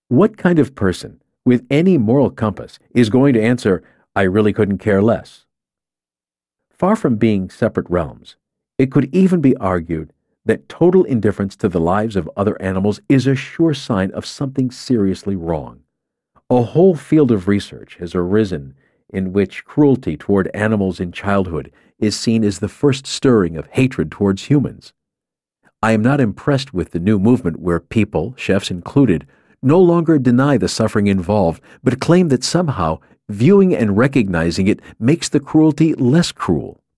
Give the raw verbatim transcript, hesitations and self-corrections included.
What kind of person, with any moral compass, is going to answer, "I really couldn't care less"? Far from being separate realms, it could even be argued that total indifference to the lives of other animals is a sure sign of something seriously wrong. A whole field of research has arisen in which cruelty toward animals in childhood is seen as the first stirring of hatred towards humans. I am not impressed with the new movement where people, chefs included, no longer deny the suffering involved, but claim that somehow viewing and recognizing it makes the cruelty less cruel.